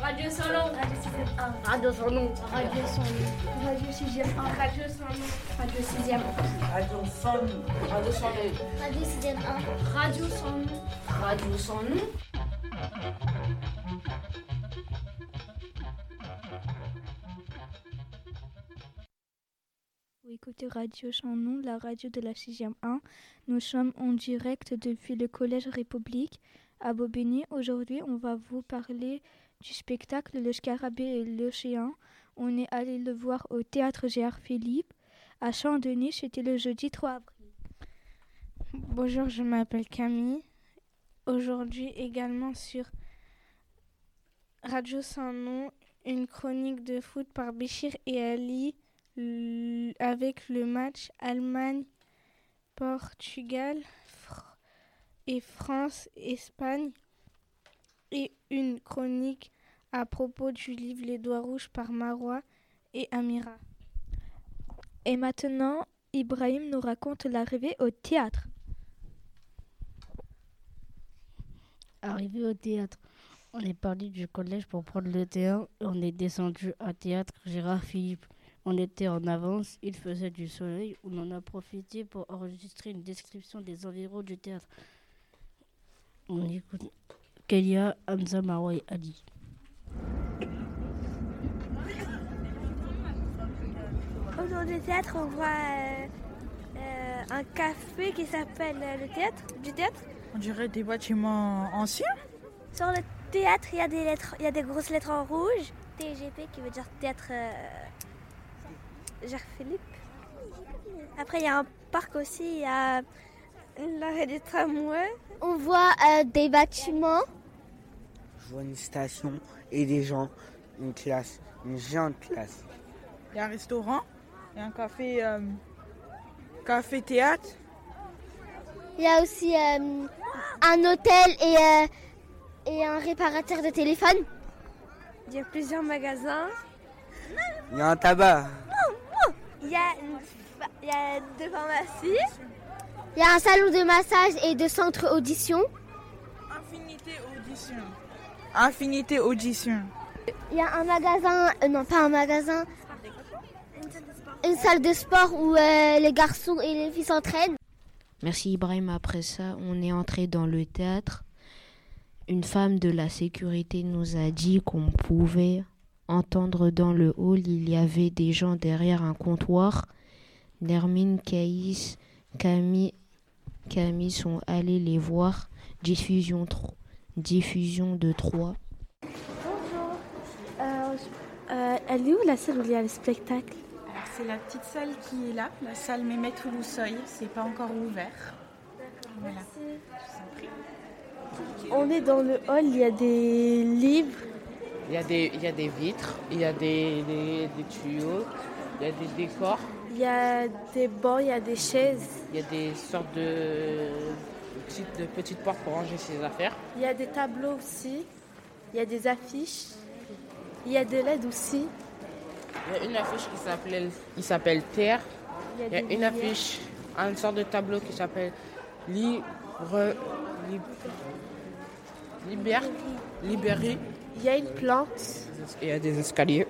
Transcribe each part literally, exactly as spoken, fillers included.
Radio Salon. Radio sixième un. Radio Salon. Radio Salon. Radio sixième un. Radio Salon. Radio sixième un. Radio Salon. Radio Salon. Radio sixième un. Radio Salon. Radio Salon. Vous écoutez Radio Chanon, la radio de la sixième un. Nous sommes en direct depuis le Collège République à Bobigny. Aujourd'hui, on va vous parler du spectacle Le Scarabée et l'Océan. On est allé le voir au Théâtre Gérard Philipe à Saint-Denis. C'était le jeudi trois avril. Bonjour, je m'appelle Camille. Aujourd'hui, également sur Radio Sans Nom, une chronique de foot par Béchir et Ali l- avec le match Allemagne-Portugal fr- et France-Espagne et une chronique à propos du livre Les Doigts Rouges par Marois et Amira. Et maintenant, Ibrahim nous raconte l'arrivée au théâtre. Arrivé au théâtre, on est parti du collège pour prendre le train et on est descendu à Théâtre Gérard Philipe. On était en avance, il faisait du soleil, on en a profité pour enregistrer une description des environs du théâtre. On écoute Kélia, Hamza, Marois et Ali. Autour du théâtre, on voit euh, euh, un café qui s'appelle euh, le théâtre, du théâtre. On dirait des bâtiments anciens. Sur le théâtre, il y a des lettres, il y a des grosses lettres en rouge. T G P qui veut dire théâtre euh, Gérard Philippe. Après, il y a un parc aussi, il y a l'arrêt des tramways. On voit euh, des bâtiments. Je vois une station et des gens, une classe, une géante classe. Il y a un restaurant, il y a un café, euh, café théâtre. Il y a aussi euh, un hôtel et, euh, et un réparateur de téléphone. Il y a plusieurs magasins. Il y a un tabac. Il y a, une, il y a deux pharmacies. Il y a un salon de massage et de centre audition. Infinité audition. Infinité audition. Il y a un magasin, euh, non pas un magasin, une salle de sport où euh, les garçons et les filles s'entraînent. Merci Ibrahim. Après ça, on est entré dans le théâtre. Une femme de la sécurité nous a dit qu'on pouvait entendre dans le hall, il y avait des gens derrière un comptoir. Nermine, Caïs, Camille, Camille sont allés les voir. Diffusion, tro- diffusion de trois. Bonjour. Euh, euh, elle est où la salle où il y a le spectacle? Alors, c'est la petite salle qui est là, la salle Mémé Toulouseuil. C'est pas encore ouvert. Voilà. Merci. Je vous en prie. On est dans le hall, il y a des livres. Il y a des, il y a des vitres, il y a des, des, des tuyaux, il y a des décors. Il y a des bancs, il y a des chaises. Il y a des sortes de petites, de petites portes pour ranger ses affaires. Il y a des tableaux aussi. Il y a des affiches. Il y a des L E D aussi. Il y a une affiche qui s'appelle, qui s'appelle Terre. Il y a, Il y a des une lumières. affiche, une sorte de tableau qui s'appelle Libre, Lib- Liber, Libéry. Il y a une plante. Et il y a des escaliers.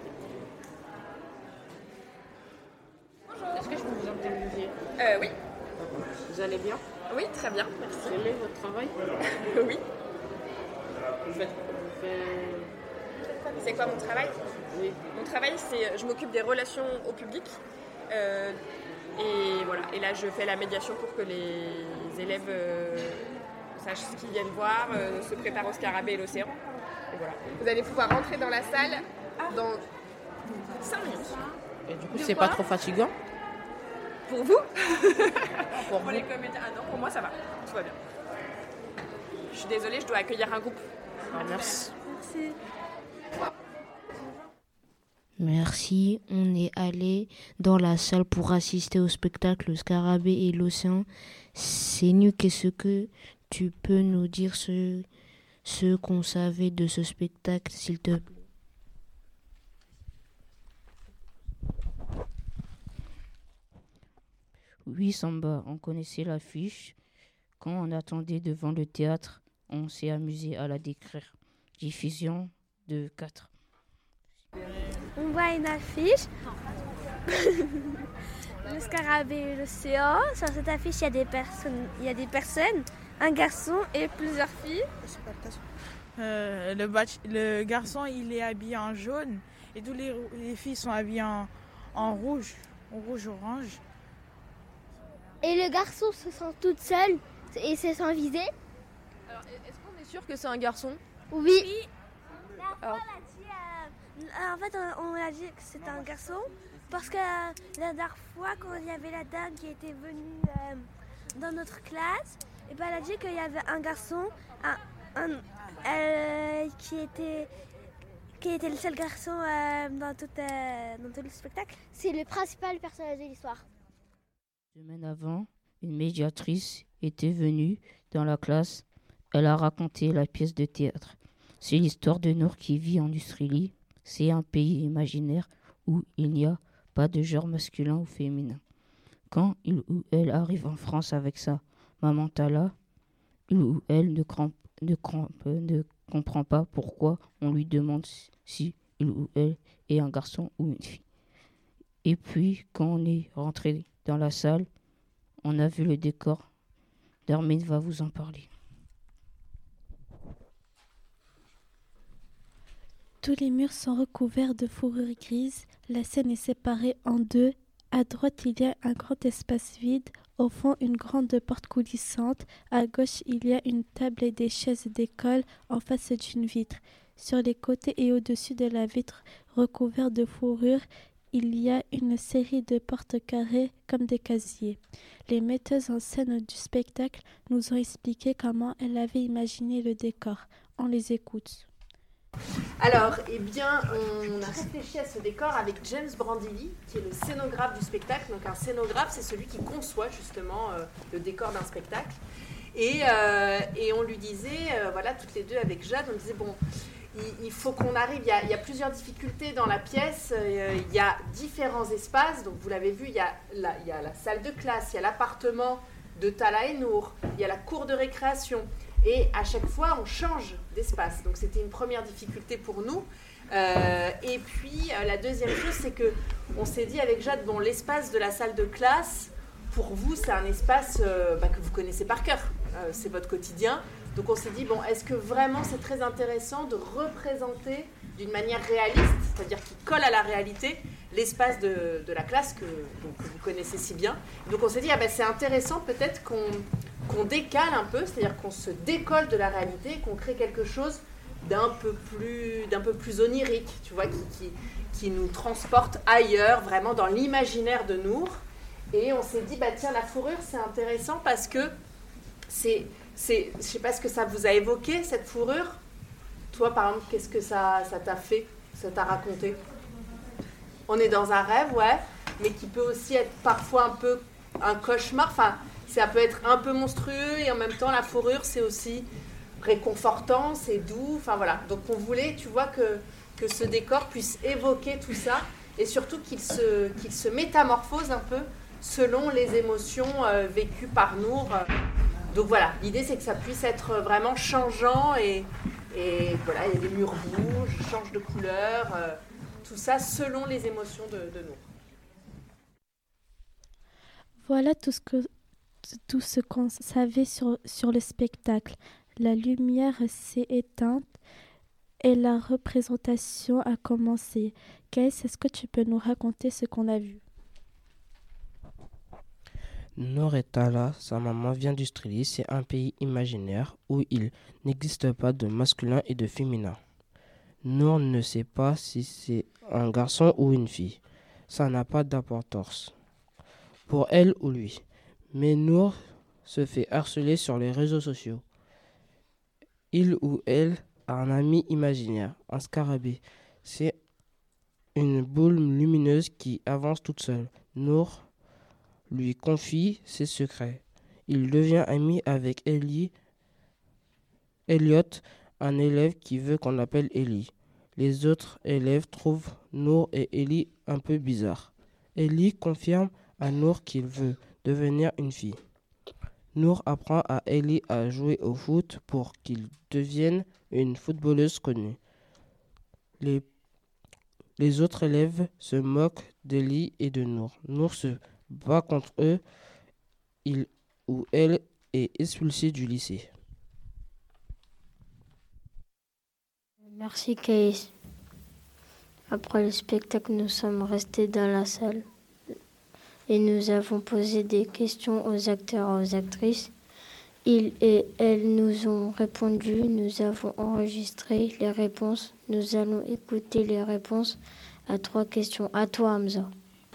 Est-ce que je peux vous interviewer? Euh, oui. Vous allez bien? Oui, très bien, merci. Vous aimez votre travail? Oui. Vous faites, vous faites... C'est quoi mon travail? Oui. Mon travail, c'est je m'occupe des relations au public. Euh, et voilà. Et là, je fais la médiation pour que les élèves euh, sachent ce qu'ils viennent voir, euh, se préparent au Scarabée et l'Océan. Et voilà. Vous allez pouvoir rentrer dans la salle dans cinq minutes. Et du coup, c'est pas trop fatigant? Pour vous? Pour, pour les comédiens. Ah non, pour moi, ça va. Tout va bien. Je suis désolée, je dois accueillir un groupe. Ah, merci. Merci. Merci. On est allé dans la salle pour assister au spectacle Le Scarabée et l'Océan. C'est nu. Qu'est-ce que tu peux nous dire ce, ce qu'on savait de ce spectacle, s'il te plaît? Oui, Samba, on connaissait l'affiche. Quand on attendait devant le théâtre, on s'est amusé à la décrire. Diffusion de quatre. On voit une affiche. Le scarabée et l'océan. Sur cette affiche, il y a des personnes, il y a des personnes, un garçon et plusieurs filles. Euh, le, bach- le garçon, il est habillé en jaune et toutes les, les filles sont habillées en, en rouge, en rouge-orange. Et le garçon se sent toute seule et se sent visé. Alors, est-ce qu'on est sûr que c'est un garçon? Oui. Oui. La fois, on a dit, euh, en fait, on, on a dit que c'était un garçon parce que euh, la dernière fois, quand il y avait la dame qui était venue euh, dans notre classe, et ben, elle a dit qu'il y avait un garçon un, un, euh, qui, était, qui était le seul garçon euh, dans, tout, euh, dans tout le spectacle. C'est le principal personnage de l'histoire. Une semaine avant, une médiatrice était venue dans la classe. Elle a raconté la pièce de théâtre. C'est l'histoire de Nour qui vit en Australie. C'est un pays imaginaire où il n'y a pas de genre masculin ou féminin. Quand il ou elle arrive en France avec sa maman Tala, il ou elle ne, crampe, ne, crampe, ne comprend pas pourquoi on lui demande si il ou elle est un garçon ou une fille. Et puis, quand on est rentré dans la salle, on a vu le décor. Darmine va vous en parler. Tous les murs sont recouverts de fourrure grise. La scène est séparée en deux. À droite, il y a un grand espace vide. Au fond, une grande porte coulissante. À gauche, il y a une table et des chaises d'école en face d'une vitre. Sur les côtés et au-dessus de la vitre recouverte de fourrure, il y a une série de portes carrées comme des casiers. Les metteuses en scène du spectacle nous ont expliqué comment elles avaient imaginé le décor. On les écoute. Alors, eh bien, on a réfléchi à ce décor avec James Brandilli, qui est le scénographe du spectacle. Donc, un scénographe, c'est celui qui conçoit justement euh, le décor d'un spectacle. Et, euh, et on lui disait, euh, voilà, toutes les deux avec Jade, on disait, bon, il, il faut qu'on arrive, il y, a, il y a plusieurs difficultés dans la pièce, euh, il y a différents espaces. Donc, vous l'avez vu, il y a la, il y a la salle de classe, il y a l'appartement de Tala et Nour, il y a la cour de récréation. Et à chaque fois, on change d'espace. Donc, c'était une première difficulté pour nous. Euh, et puis, euh, la deuxième chose, c'est qu'on s'est dit avec Jade, bon, l'espace de la salle de classe, pour vous, c'est un espace euh, bah, que vous connaissez par cœur. Euh, c'est votre quotidien. Donc, on s'est dit, bon, est-ce que vraiment c'est très intéressant de représenter d'une manière réaliste, c'est-à-dire qui colle à la réalité, l'espace de, de la classe que, donc, que vous connaissez si bien. Donc, on s'est dit, ah, bah, c'est intéressant peut-être qu'on... qu'on décale un peu, c'est-à-dire qu'on se décolle de la réalité, qu'on crée quelque chose d'un peu plus, d'un peu plus onirique, tu vois, qui, qui, qui nous transporte ailleurs, vraiment dans l'imaginaire de Nour. Et on s'est dit, bah tiens, la fourrure, c'est intéressant parce que c'est, c'est, je sais pas ce que ça vous a évoqué, cette fourrure. Toi, par exemple, qu'est-ce que ça, ça t'a fait, ça t'a raconté? On est dans un rêve, ouais, mais qui peut aussi être parfois un peu un cauchemar, enfin, ça peut être un peu monstrueux et en même temps la fourrure c'est aussi réconfortant, c'est doux, enfin voilà. Donc on voulait, tu vois, que, que ce décor puisse évoquer tout ça et surtout qu'il se, qu'il se métamorphose un peu selon les émotions euh, vécues par Nour. Donc voilà, l'idée c'est que ça puisse être vraiment changeant et, et voilà, il y a des murs bougent, changent de couleur, euh, tout ça selon les émotions de, de Nour. Voilà tout ce que tout ce qu'on savait sur, sur le spectacle. La lumière s'est éteinte et la représentation a commencé. Kaïs, est-ce que tu peux nous raconter ce qu'on a vu? Nour et Tala, sa maman vient d'Australie, c'est un pays imaginaire où il n'existe pas de masculin et de féminin. Nour ne sait pas si c'est un garçon ou une fille. Ça n'a pas d'importance pour elle ou lui. Mais Nour se fait harceler sur les réseaux sociaux. Il ou elle a un ami imaginaire, un scarabée. C'est une boule lumineuse qui avance toute seule. Nour lui confie ses secrets. Il devient ami avec Ellie, Elliot, un élève qui veut qu'on l'appelle Ellie. Les autres élèves trouvent Nour et Ellie un peu bizarres. Ellie confirme à Nour qu'il veut devenir une fille. Nour apprend à Ellie à jouer au foot pour qu'il devienne une footballeuse connue. Les, les autres élèves se moquent d'Eli et de Nour. Nour se bat contre eux. Il ou elle est expulsé du lycée. Merci Caïs. Après le spectacle, nous sommes restés dans la salle et nous avons posé des questions aux acteurs et aux actrices. Ils et elles nous ont répondu. Nous avons enregistré les réponses. Nous allons écouter les réponses à trois questions. À toi, Hamza.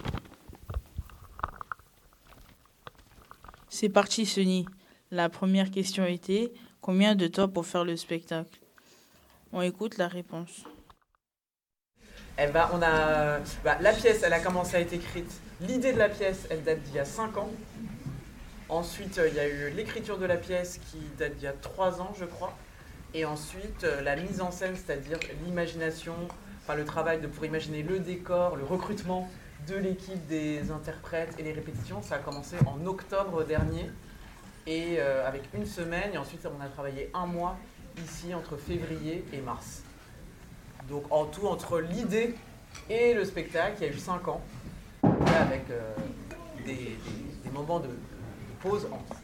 C'est parti, Sonny. La première question était « Combien de temps pour faire le spectacle ?» On écoute la réponse. Eh ben, on a, bah, la pièce, elle a commencé à être écrite. L'idée de la pièce, elle date d'il y a cinq ans. Ensuite, il y a eu l'écriture de la pièce qui date d'il y a trois ans, je crois. Et ensuite, la mise en scène, c'est-à-dire l'imagination, enfin le travail de, pour imaginer le décor, le recrutement de l'équipe des interprètes et les répétitions, ça a commencé en octobre dernier. Et euh, avec une semaine, et ensuite on a travaillé un mois ici entre février et mars. Donc en tout, entre l'idée et le spectacle, il y a eu cinq ans, avec euh, des, des, des moments de, de pause entre.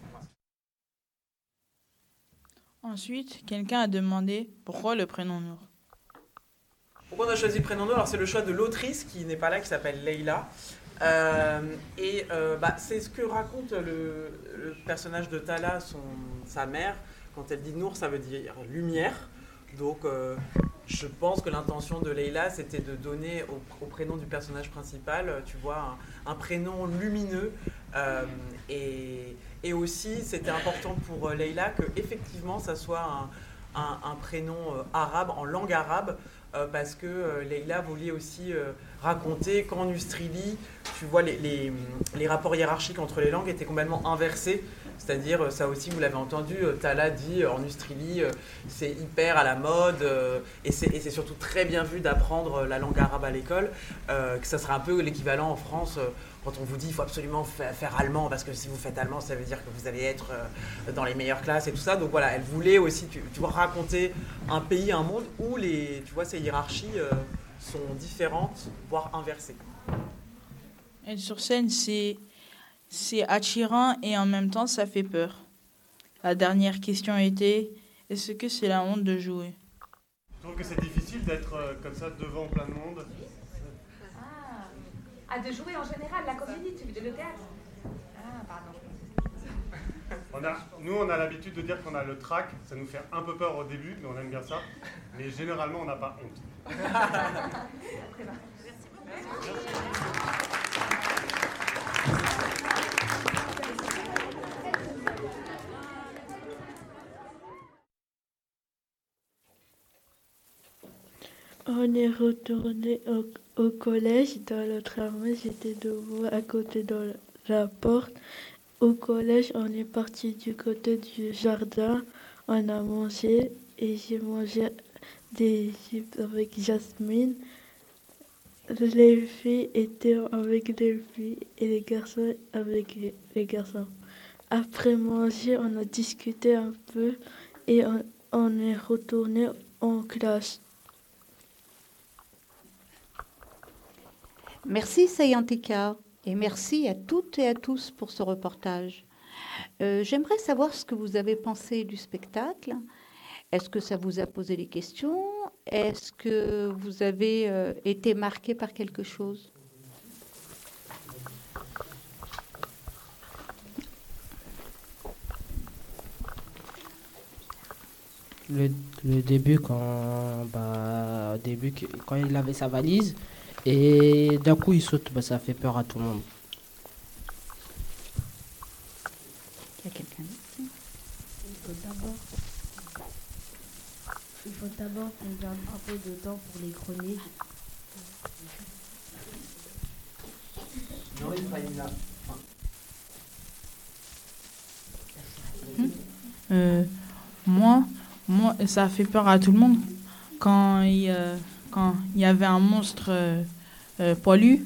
Ensuite, quelqu'un a demandé pourquoi le prénom Nour. Pourquoi on a choisi le prénom Nour? Alors c'est le choix de l'autrice qui n'est pas là, qui s'appelle Leïla. Euh, et euh, bah, c'est ce que raconte le, le personnage de Tala, son, sa mère. Quand elle dit Nour, ça veut dire lumière. Donc euh, je pense que l'intention de Leïla, c'était de donner au, au prénom du personnage principal, tu vois, un, un prénom lumineux. Euh, et, et aussi, c'était important pour Leïla que effectivement, ça soit un, un, un prénom euh, arabe, en langue arabe, euh, parce que euh, Leïla voulait aussi euh, raconter qu'en Ustrili, tu vois, les, les, les rapports hiérarchiques entre les langues étaient complètement inversés. C'est-à-dire, ça aussi, vous l'avez entendu, Tala dit en Ustrili, c'est hyper à la mode euh, et c'est surtout très bien vu d'apprendre la langue arabe à l'école, euh, que ça sera un peu l'équivalent en France euh, quand on vous dit qu'il faut absolument fa faire allemand, parce que si vous faites allemand, ça veut dire que vous allez être euh, dans les meilleures classes et tout ça. Donc voilà, elle voulait aussi, tu, tu vois, raconter un pays, un monde où les, tu vois, ces hiérarchies euh, sont différentes, voire inversées. Être sur scène, c'est... C'est attirant et en même temps, ça fait peur. La dernière question était, est-ce que c'est la honte de jouer? Je trouve que c'est difficile d'être euh, comme ça devant plein de monde. Ah, ah de jouer en général, la comédie, tu veux dire le théâtre? Ah, pardon. On a, nous, on a l'habitude de dire qu'on a le trac. Ça nous fait un peu peur au début, mais on aime bien ça. Mais généralement, on n'a pas honte. Très bien. Merci beaucoup. On est retourné au, au collège. Dans le tramway, j'étais debout à côté de la porte. Au collège, on est parti du côté du jardin. On a mangé et j'ai mangé des chips avec Jasmine. Les filles étaient avec les filles et les garçons avec les garçons. Après manger, on a discuté un peu et on, on est retourné en classe. Merci Sayantika et merci à toutes et à tous pour ce reportage. Euh, J'aimerais savoir ce que vous avez pensé du spectacle. Est-ce que ça vous a posé des questions? Est-ce que vous avez euh, été marqué par quelque chose? Le, le début, quand, bah, au début, quand il avait sa valise, et d'un coup il saute, bah, ça fait peur à tout le monde. Il y a quelqu'un d'autre? Il faut d'abord il faut d'abord qu'on garde un peu de temps pour les chroniques. Non, il fallait là. Euh, moi, moi, ça a fait peur à tout le monde quand il, euh, quand il y avait un monstre euh, euh, poilu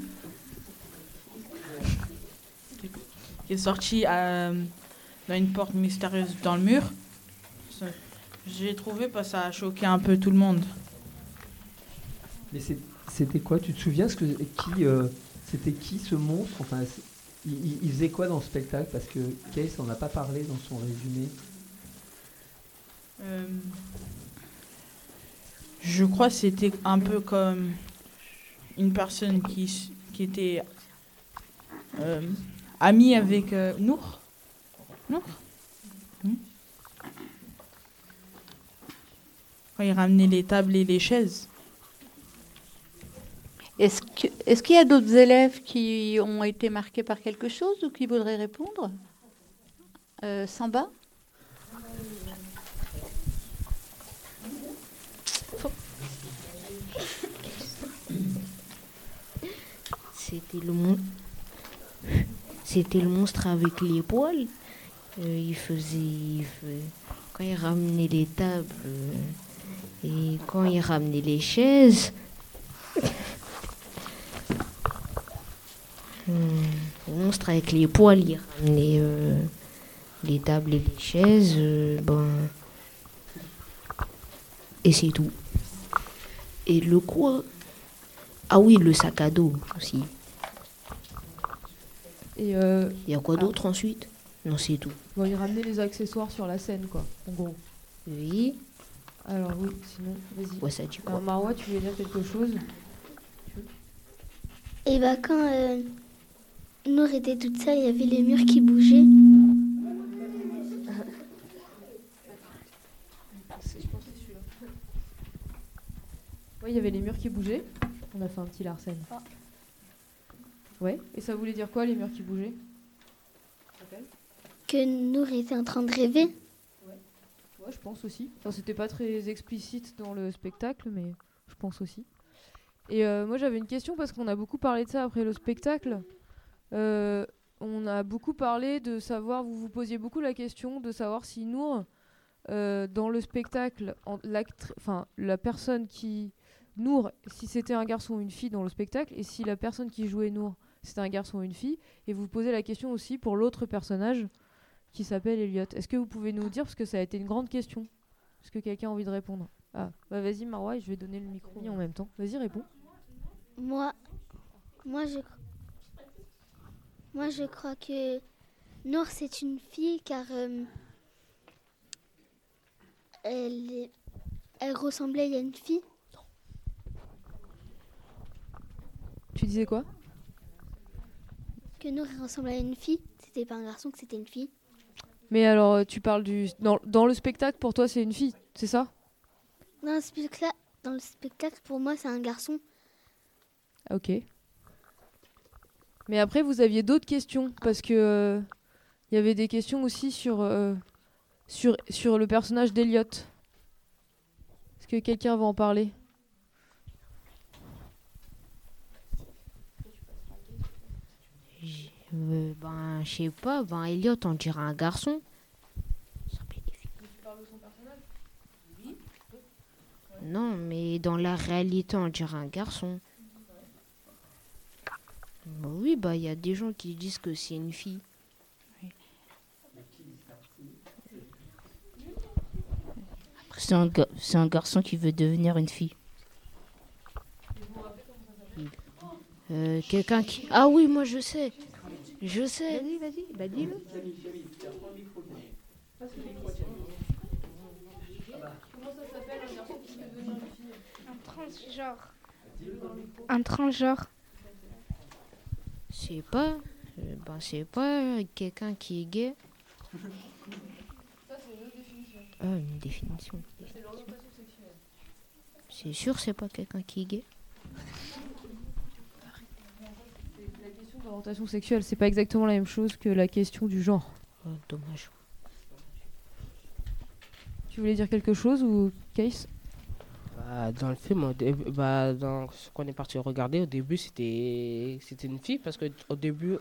qui est sorti euh, dans une porte mystérieuse dans le mur. J'ai trouvé que ça a choqué un peu tout le monde. Mais c'est- c'était quoi? Tu te souviens ce que, qui, euh, c'était qui ce monstre? Enfin, c'est- il, il- il faisait quoi dans le spectacle? Parce que Case n'en a pas parlé dans son résumé. Euh, je crois que c'était un peu comme une personne qui, s- qui était euh, amie avec euh, Nour. Nour Hmm. Quand il ramenait les tables et les chaises. Est-ce que- est-ce qu'il y a d'autres élèves qui ont été marqués par quelque chose ou qui voudraient répondre? euh, Samba? C'était le, mon- C'était le monstre avec les poils. Euh, il faisait, il fait- Quand il ramenait les tables euh, et quand il ramenait les chaises. Hum, le monstre avec les poils, il ramenait euh, les tables et les chaises. euh, ben, et c'est tout. Et le quoi? Ah oui, le sac à dos aussi. Et euh, Il y a quoi ah. d'autre ensuite? Non, c'est tout. Bon, il ramenait les accessoires sur la scène, quoi, en gros. Oui. Alors oui, sinon, vas-y. Ouais, ça dit quoi? Alors, Marwa, tu voulais dire quelque chose? Et bah quand euh, Nour était toute seule, il y avait les murs qui bougeaient. Oui, il y avait les murs qui bougeaient. On a fait un petit Larsen. Ah. Ouais, et ça voulait dire quoi, les murs qui bougeaient? Que Nour était en train de rêver. Ouais, je pense aussi. Enfin, c'était pas très explicite dans le spectacle, mais je pense aussi. Et euh, moi, j'avais une question parce qu'on a beaucoup parlé de ça après le spectacle. Euh, on a beaucoup parlé de savoir, vous vous posiez beaucoup la question de savoir si Nour, euh, dans le spectacle, en, l'actri- enfin, la personne qui... Nour, si c'était un garçon ou une fille dans le spectacle, et si la personne qui jouait Nour, c'était un garçon ou une fille. Et vous posez la question aussi pour l'autre personnage qui s'appelle Elliot. Est-ce que vous pouvez nous dire, parce que ça a été une grande question, est-ce que quelqu'un a envie de répondre? Ah, bah vas-y Marwa, je vais donner le micro en même temps. Vas-y, réponds. Moi, moi je, moi je crois que Nour c'est une fille car euh, elle, est- elle ressemblait à une fille. Tu disais quoi? Que Nour elle ressemblait à une fille. C'était pas un garçon, que c'était une fille. Mais alors, euh, tu parles du... Dans, dans le spectacle, pour toi, c'est une fille, c'est ça? Dans le spectacle, dans le spectacle pour moi c'est un garçon. Ah, ok. Mais après, vous aviez d'autres questions, parce que euh, il y avait des questions aussi sur, euh, sur, sur le personnage d'Elliot. Est-ce que quelqu'un va en parler? Euh, ben, je sais pas, ben, Elliot, on dirait un garçon. Non, mais dans la réalité, on dirait un garçon. Bah oui, bah, il y a des gens qui disent que c'est une fille. C'est un, ga- c'est un garçon qui veut devenir une fille. Euh, quelqu'un qui... Ah oui, moi je sais. Je sais. Vas-y, vas-y, bah dis-le. Un transgenre. Un transgenre. C'est pas... euh, ben, c'est pas quelqu'un qui est gay. Ah, une définition. C'est sûr, c'est pas quelqu'un qui est gay. La question d'orientation sexuelle, c'est pas exactement la même chose que la question du genre. Oh, dommage. Tu voulais dire quelque chose ou Case? Bah, dans le film, au début, bah, dans ce qu'on est parti regarder, au début, c'était c'était une fille parce que au début,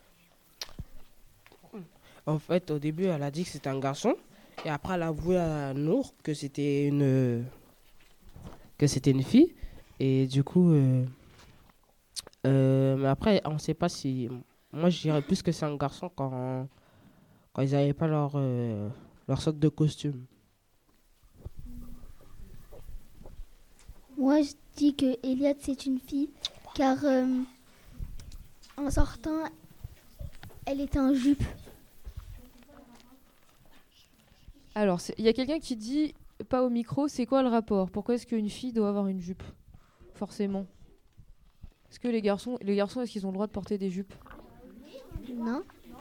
en fait, au début, elle a dit que c'était un garçon et après, elle a avoué à Nour que c'était une que c'était une fille et du coup, euh, euh, mais après, on sait pas si, moi, je dirais plus que c'est un garçon quand quand ils n'avaient pas leur euh, leur sorte de costume. Moi je dis que Elliot c'est une fille car euh, en sortant, elle était en jupe. Alors, il y a quelqu'un qui dit, pas au micro, c'est quoi le rapport? Pourquoi est-ce qu'une fille doit avoir une jupe? Forcément. Est-ce que les garçons, les garçons, est-ce qu'ils ont le droit de porter des jupes? Non.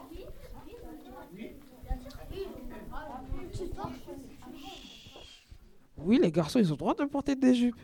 Oui, les garçons, ils ont le droit de porter des jupes.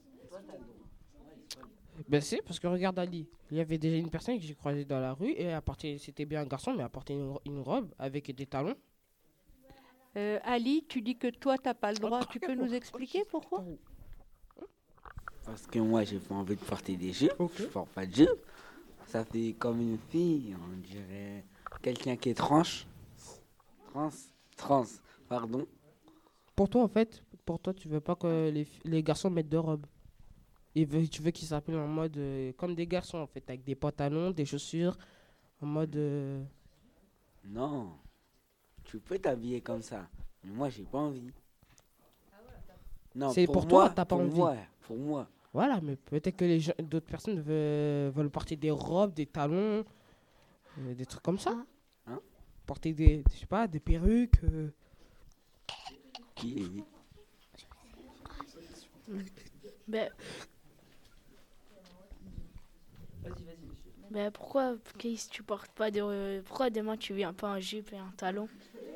Ben c'est parce que regarde Ali, il y avait déjà une personne que j'ai croisée dans la rue et elle portait- c'était bien un garçon, mais elle portait une, une robe avec des talons. Euh, Ali, tu dis que toi, tu n'as pas le droit. Tu peux nous expliquer pourquoi? Parce que moi, j'ai pas envie de porter des jupes. Je porte pas de jupes. Ça fait comme une fille, on dirait quelqu'un qui est tranche. Trans. Trans, pardon. Pour toi, en fait, pour toi, tu veux pas que les, fi- les garçons mettent de robes. Et veux- tu veux qu'ils s'appellent en mode euh, comme des garçons, en fait, avec des pantalons, des chaussures, en mode. euh, Non. Tu peux t'habiller comme ça. Mais moi, j'ai pas envie. Non, C'est pour, moi, toi, t'as pas pour envie. Moi, pour moi. Voilà, mais peut-être que les gens- d'autres personnes veulent, veulent porter des robes, des talons, euh, des trucs comme ça. Hein? Porter des, je sais pas, des perruques. euh. Qui est... Ben, ben pourquoi, Keis, tu portes pas de. Pourquoi demain tu viens pas en jupe et un talon?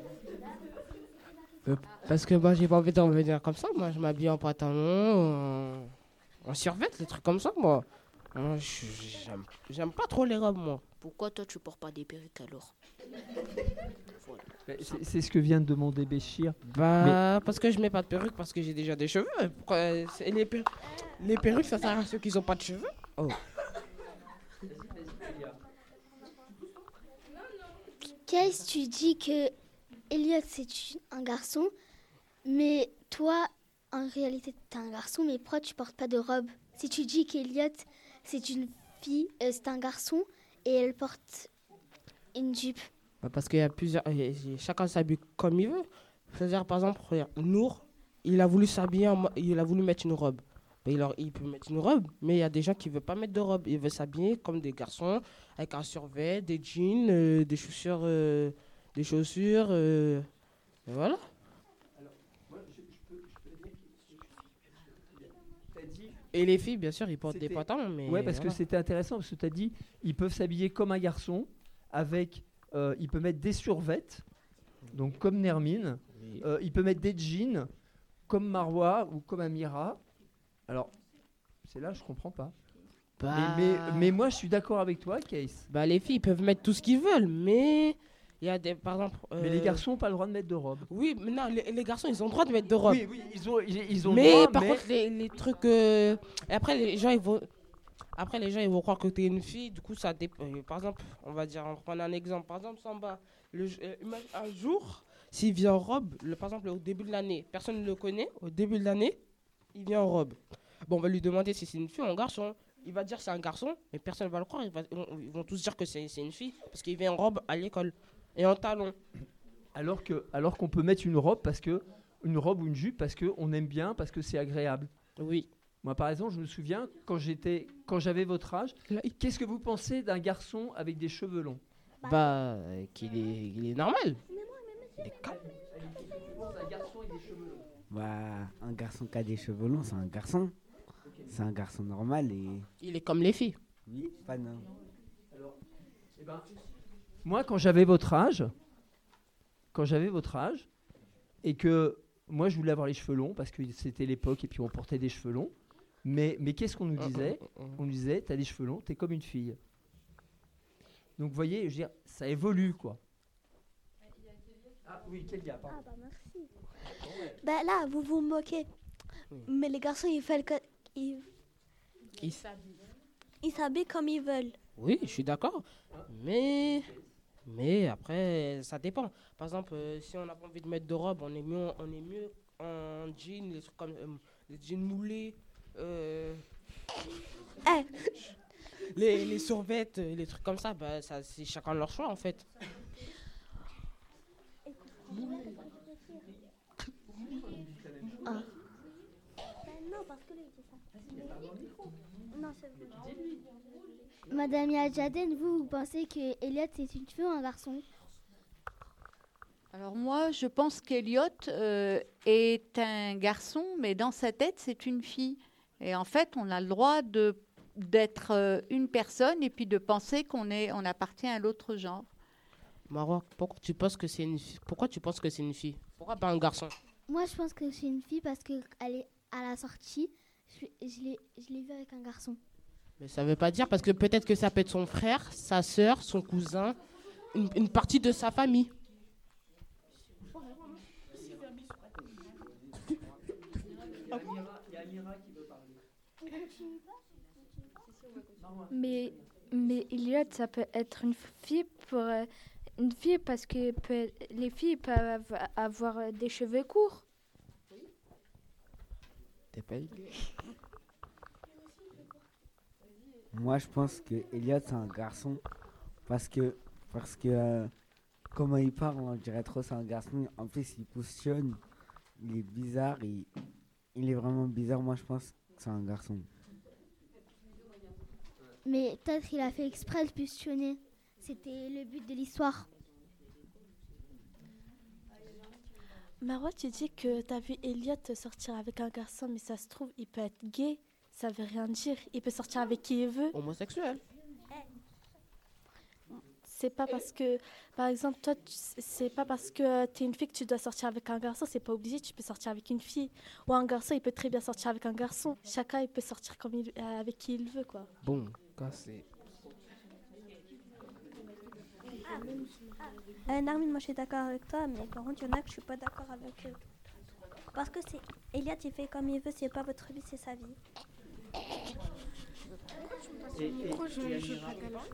Euh, Parce que moi, j'ai pas envie d'en venir comme ça. Moi, je m'habille en pantalon, en, en survêt, des trucs comme ça, moi. Moi, je- j'aime, j'aime pas trop les robes, moi. Pourquoi toi tu portes pas des perruques alors? Mais C'est c'est ce que vient de demander Béchir. Bah, parce que je mets pas de perruque, parce que j'ai déjà des cheveux. Pourquoi, euh, c'est- les, per- les perruques, ça sert à ceux qui ont pas de cheveux. Oh. Keis, tu dis que Elliot c'est une- un garçon, mais toi, en réalité, t'es un garçon, mais pourquoi tu portes pas de robe? Si tu dis qu'Elliot c'est une fille, euh, c'est un garçon, et elle porte une jupe. Bah, parce qu'il y a plusieurs. euh, y- y- chacun s'habille comme il veut. C'est-à-dire, par exemple, regarde, Nour, il a voulu s'habiller, en mo- il a voulu mettre une robe. Bah, il, a- il peut mettre une robe, mais il y a des gens qui ne veulent pas mettre de robe. Ils veulent s'habiller comme des garçons, avec un survêt, des jeans, euh, des chaussures. euh, des chaussures. euh, et voilà. Et les filles, bien sûr, ils portent des C'était- pantalons. Mais ouais, parce voilà. que c'était intéressant, parce que tu as dit, ils peuvent s'habiller comme un garçon, avec, euh, il peut mettre des survêtes, donc comme Nermine, euh, il peut mettre des jeans, comme Marwa ou comme Amira. Alors, c'est là, je comprends pas. Bah- Mais, mais, mais moi, je suis d'accord avec toi, Case. Bah, les filles peuvent mettre tout ce qu'ils veulent, mais il y a des, par exemple. Mais les euh, garçons n'ont pas le droit de mettre de robe. Oui, mais non, les, les garçons, ils ont le droit de mettre de robe. Oui, oui, ils ont, ils, ils ont le mais droit, par mais- contre, les, les trucs. euh, et après, les gens, ils vont. Après, les gens, ils vont croire que tu es une fille. Du coup, ça dépend. Euh, Par exemple, on va dire, on va prendre un exemple. Par exemple, Samba, le, euh, imagine un jour, s'il vient en robe, le, par exemple, au début de l'année, personne ne le connaît. Au début de l'année, il vient en robe. Bon, on va lui demander si c'est une fille ou un garçon. Il va dire c'est un garçon, mais personne ne va le croire. Ils, va- ils vont- ils vont tous dire que c'est c'est une fille parce qu'il vient en robe à l'école et en talons. Alors que, alors qu'on peut mettre une robe parce que, une robe ou une jupe parce que on aime bien, parce que c'est agréable. Oui. Moi, par exemple, je me souviens quand j'étais, quand j'avais votre âge, qu'est-ce que vous pensez d'un garçon avec des cheveux longs? Bah, euh, qu'il est, il est normal. Il est calme. Un garçon avec des cheveux longs. Bah, un garçon qui a des cheveux longs, c'est un garçon. C'est un garçon normal et... Il est comme les filles. Oui, pas non. Eh ben, moi, quand j'avais votre âge, quand j'avais votre âge, et que moi, je voulais avoir les cheveux longs parce que c'était l'époque et puis on portait des cheveux longs. Mais, mais qu'est-ce qu'on nous disait? On nous disait, t'as des cheveux longs, t'es comme une fille. Donc, vous voyez, je veux dire, ça évolue, quoi. Ah oui, Kélia, pardon. Ah bah merci. Bah là, vous vous moquez. Mais les garçons, ils veulent que... Ils, Ils ils s'habillent comme ils veulent. Oui, je suis d'accord. Mais, mais après, ça dépend. Par exemple, euh, si on n'a pas envie de mettre de robe, on est mieux, on est mieux en jean, les trucs comme euh, les jeans moulés, euh, les, les survêtes, euh, les trucs comme ça. Bah, ça c'est chacun leur choix en fait. Ah. Ben non, parce Non, c'est Madame Yadjaden, vous, vous pensez que Elliot c'est une fille ou un garçon? Alors moi, je pense qu'Eliot euh, est un garçon, mais dans sa tête, c'est une fille. Et en fait, on a le droit de, d'être euh, une personne et puis de penser qu'on est, on appartient à l'autre genre. Marwa, pourquoi tu penses que c'est une fille? Pourquoi tu penses que c'est une fille? Pourquoi pas un garçon? Moi, je pense que c'est une fille parce qu'elle est à la sortie. Je, je l'ai, je l'ai vue avec un garçon. Mais ça veut pas dire, parce que peut-être que ça peut être son frère, sa sœur, son cousin, une, une partie de sa famille. Mais, mais Elliot, ça peut être une fille pour euh, une fille parce que peut, les filles peuvent avoir euh, des cheveux courts. T'es pas eu? Moi, je pense que Elliot c'est un garçon parce que parce que euh, comment il parle, on dirait trop c'est un garçon. En plus, il positionne, il est bizarre, il, il est vraiment bizarre. Moi, je pense que c'est un garçon. Mais peut-être il a fait exprès de positionner. C'était le but de l'histoire. Marwa, tu dis que tu as vu Elliot sortir avec un garçon, mais ça se trouve, il peut être gay. Ça veut rien dire. Il peut sortir avec qui il veut. Homosexuel. C'est pas parce que, par exemple, toi, tu- c'est pas parce que tu es une fille que tu dois sortir avec un garçon. C'est pas obligé. Tu peux sortir avec une fille. Ou un garçon, il peut très bien sortir avec un garçon. Chacun, il peut sortir comme il, euh, avec qui il veut, quoi. Bon, cassé. Euh, Narmine, moi je suis d'accord avec toi, mais par contre, il y en a que je suis pas d'accord avec eux. Parce que c'est Elliot, il fait comme il veut, c'est pas votre vie, c'est sa vie. Et- et- Pourquoi je- et je Amira pas d'accord.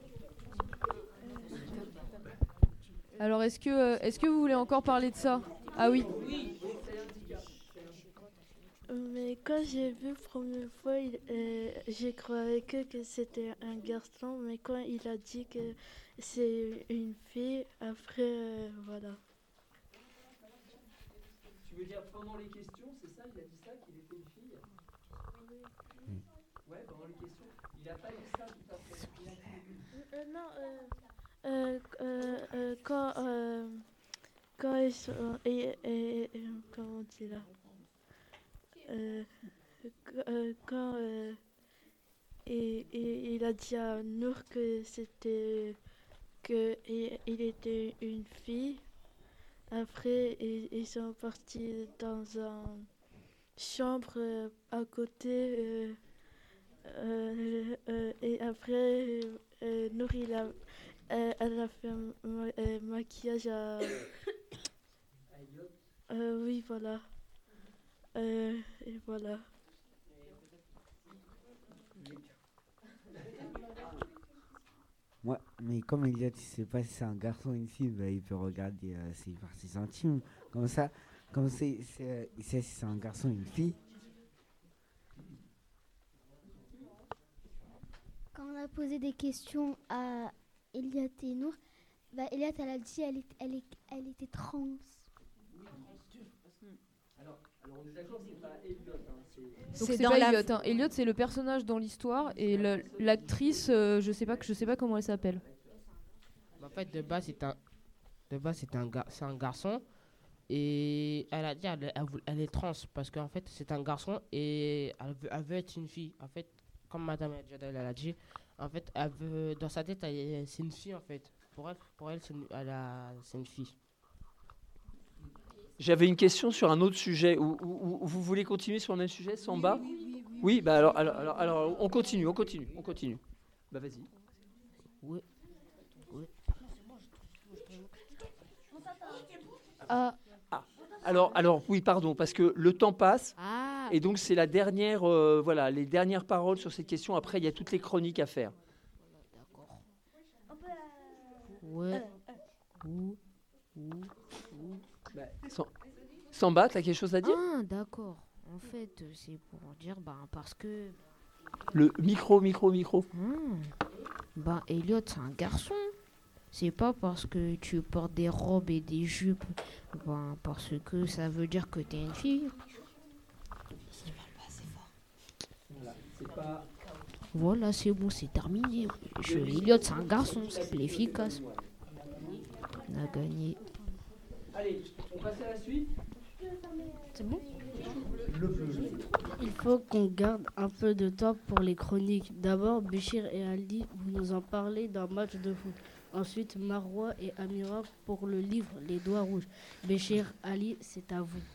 Alors, est-ce que, euh, est-ce que vous voulez encore parler de ça? Ah oui. Mais quand j'ai vu première fois, il- euh, j'ai cru avec eux que c'était un garçon, mais quand il a dit que c'est une fille, après, euh, voilà. Tu veux dire pendant les questions, c'est ça? Il a dit ça, qu'il était une fille? Ouais, pendant les questions. Il a pas dit ça tout à fait. Il a dit- Euh, non, euh, euh, euh, euh, quand, euh, quand ils sont, et, et, et- comment on dit là, euh, qu- euh, quand euh, et, et il a dit à Nour que c'était que il, il était une fille. Après, ils, ils sont partis dans une chambre euh, à côté. Euh, euh, euh, et après, euh, Nour, il a, euh, elle a fait un ma- euh, maquillage à. Euh, oui, voilà. Euh, et voilà. Moi, mais comme Elliot, il sait pas si c'est un garçon ou une fille, bah, il peut regarder euh, ses parties intimes. Comme ça, comme c'est, c'est, euh, il sait si c'est un garçon ou une fille. Quand on a posé des questions à Elliot et Nour, bah, Elliot, elle a dit elle, est, elle, est, elle était trans. Alors, alors on est d'accord, c'est pas Elliot. Hein, c'est... Donc C'est c'est dans pas la- Elliot. Hein. Elliot, c'est le personnage dans l'histoire et le- l'actrice, euh, je sais pas que je sais pas comment elle s'appelle. En fait, de base, c'est un, de base, c'est un, gar- c'est un garçon. Et elle a dit, elle, elle vou- elle est trans parce qu'en fait, c'est un garçon et elle veut, elle veut être une fille. En fait, comme Madame Jadel, elle a dit, en fait, elle veut, dans sa tête, elle- c'est une fille en fait. Pour elle, pour elle, c'est une, elle a- c'est une fille. J'avais une question sur un autre sujet. Ou, ou- ou vous voulez continuer sur le même sujet, Samba? Oui, oui, oui, oui, bah alors, alors, alors, alors, on continue, on continue, on continue. Bah vas-y. Oui. Oui. Ah. Ah. Alors, alors, oui, pardon, parce que le temps passe. Ah. Et donc, c'est la dernière, euh, voilà, les dernières paroles sur cette question. Après, il y a toutes les chroniques à faire. Ouais. Ou, ou, ou. Bah, Sam- Samba, tu as quelque chose à dire? Ah, d'accord. En fait, euh, c'est pour dire, ben, parce que. Le micro, micro, micro. Hmm. Ben, Elliot, c'est un garçon. C'est pas parce que tu portes des robes et des jupes, ben, parce que ça veut dire que t'es une fille. pas... Voilà, c'est bon, c'est terminé. Je, Elliot, c'est un garçon, simple et efficace. On a gagné. Allez, on passe à la suite. C'est bon? Le bleu. Il faut qu'on garde un peu de temps pour les chroniques. D'abord, Béchir et Ali, vous nous en parlez d'un match de foot. Ensuite, Marois et Amira pour le livre Les Doigts Rouges. Béchir, Ali, c'est à vous.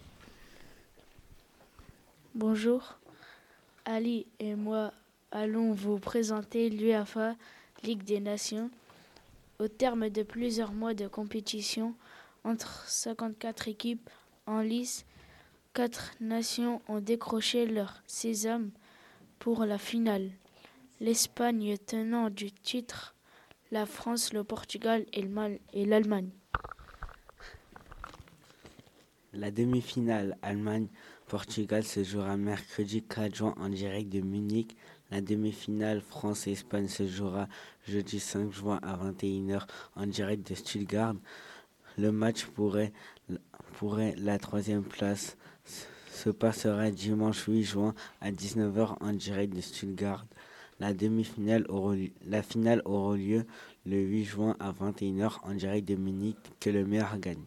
Bonjour, Ali et moi allons vous présenter l'UEFA Ligue des Nations. Au terme de plusieurs mois de compétition entre cinquante-quatre équipes en lice, quatre nations ont décroché leur sésame pour la finale. L'Espagne tenant du titre, la France, le Portugal et, le Mal- et l'Allemagne. La demi-finale Allemagne-Portugal se jouera mercredi quatre juin en direct de Munich. La demi-finale France-Espagne se jouera jeudi cinq juin à vingt et une heures en direct de Stuttgart. Le match pourrait, pourrait la troisième place se passera dimanche huit juin à dix-neuf heures en direct de Stuttgart. La demi-finale aura, la finale aura lieu le huit juin à vingt et une heures en direct de Munich. Que le meilleur gagne.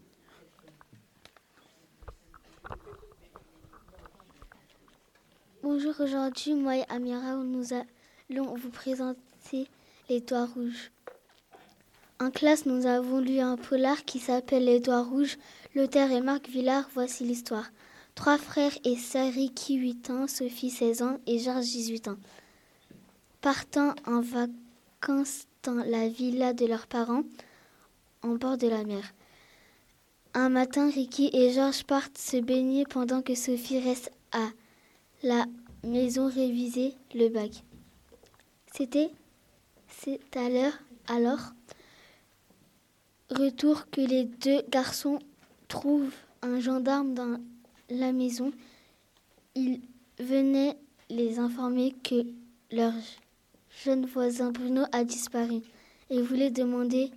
Bonjour, aujourd'hui, moi et Amira, nous allons vous présenter Les Doigts Rouges. En classe, nous avons lu un polar qui s'appelle Les Doigts Rouges. L'auteur est Marc Villard. Voici l'histoire. Trois frères et sœurs, Ricky, huit ans, Sophie, seize ans et Georges, dix-huit ans. Partant en vacances dans la villa de leurs parents, en bord de la mer. Un matin, Ricky et Georges partent se baigner pendant que Sophie reste à la maison réviser le bac. C'était, c'est à l'heure, alors, retour que les deux garçons trouvent un gendarme dans la maison. Il venait les informer que leur jeune voisin Bruno a disparu et voulait demander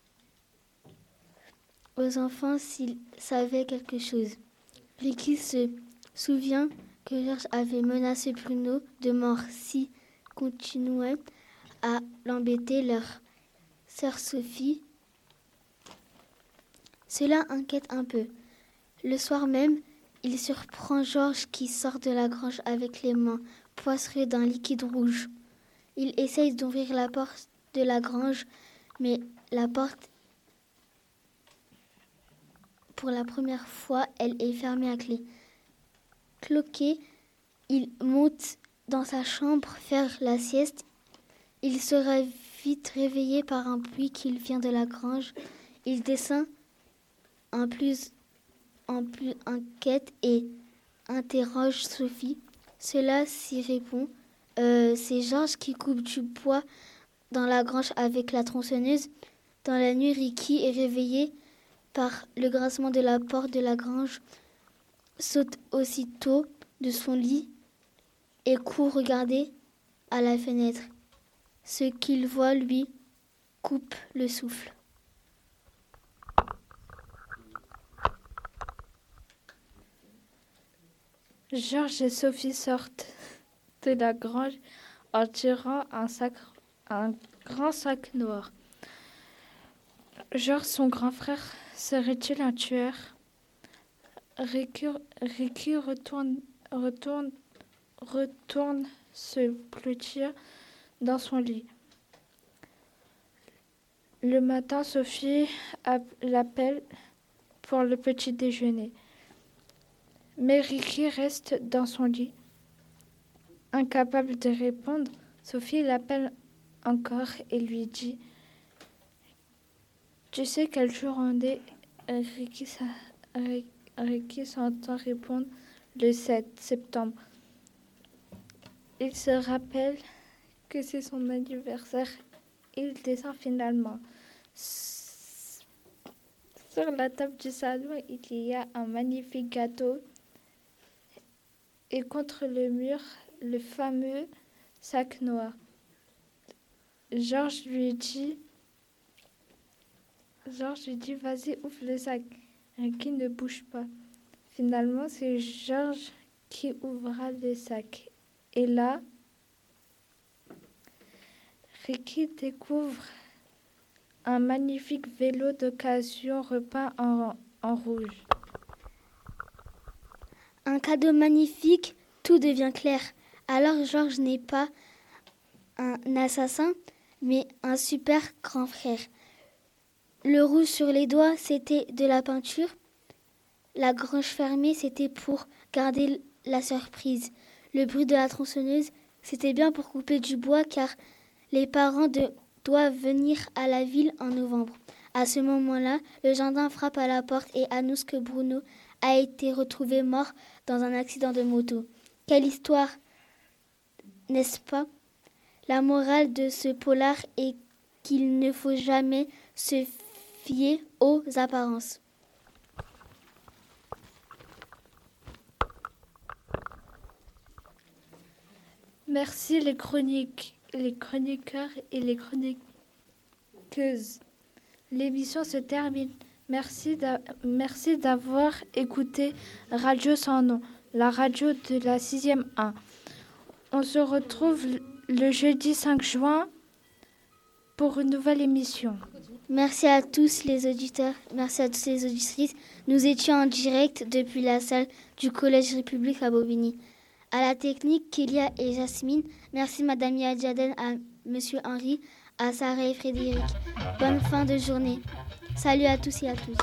aux enfants s'ils savaient quelque chose. Ricky se souvient que Georges avait menacé Bruno de mort s'il continuait à l'embêter. Leur sœur Sophie. Cela inquiète un peu. Le soir même, il surprend Georges qui sort de la grange avec les mains poissrées d'un liquide rouge. Il essaye d'ouvrir la porte de la grange, mais la porte, pour la première fois, elle est fermée à clé. Cloqué, il monte dans sa chambre faire la sieste. Il sera vite réveillé par un bruit qui vient de la grange. Il descend en plus, en plus inquiète et interroge Sophie. Cela s'y répond. Euh, c'est Georges qui coupe du bois dans la grange avec la tronçonneuse. Dans la nuit, Ricky est réveillé par le grincement de la porte de la grange, saute aussitôt de son lit et court regarder à la fenêtre. Ce qu'il voit lui coupe le souffle. Georges et Sophie sortent de la grange en tirant un, sac, un grand sac noir. Georges, son grand frère, serait-il un tueur? Ricky, Ricky retourne, retourne, retourne se blottir dans son lit. Le matin, Sophie l'appelle pour le petit déjeuner. Mais Ricky reste dans son lit. Incapable de répondre, Sophie l'appelle encore et lui dit « Tu sais quel jour on est ?» Ricky, Ricky s'entend répondre « Le sept septembre ». Il se rappelle que c'est son anniversaire. Il descend finalement. Sur la table du salon, il y a un magnifique gâteau. Et contre le mur, le fameux sac noir. Georges lui dit, Georges lui dit, vas-y, ouvre le sac. Ricky ne bouge pas. Finalement, c'est Georges qui ouvrira le sac. Et là, Ricky découvre un magnifique vélo d'occasion repeint en, en rouge. Un cadeau magnifique, tout devient clair. Alors Georges n'est pas un assassin, mais un super grand frère. Le rouge sur les doigts, c'était de la peinture. La grange fermée, c'était pour garder la surprise. Le bruit de la tronçonneuse, c'était bien pour couper du bois car les parents de, doivent venir à la ville en novembre. À ce moment-là, le gendarme frappe à la porte et annonce que Bruno a été retrouvé mort dans un accident de moto. Quelle histoire, n'est-ce pas? La morale de ce polar est qu'il ne faut jamais se fier aux apparences. Merci les chroniques, les chroniqueurs et les chroniqueuses. L'émission se termine. Merci, d'a- merci d'avoir écouté Radio Sans Nom, la radio de la sixième A. On se retrouve le jeudi cinq juin pour une nouvelle émission. Merci à tous les auditeurs, merci à toutes les auditrices. Nous étions en direct depuis la salle du Collège République à Bobigny. À la technique, Kélia et Jasmine. Merci Madame Yadjaden, à Monsieur Henri, à Sarah et Frédéric. Bonne fin de journée. Salut à tous et à toutes.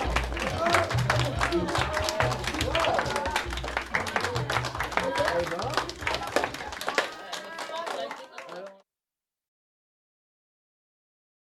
Radio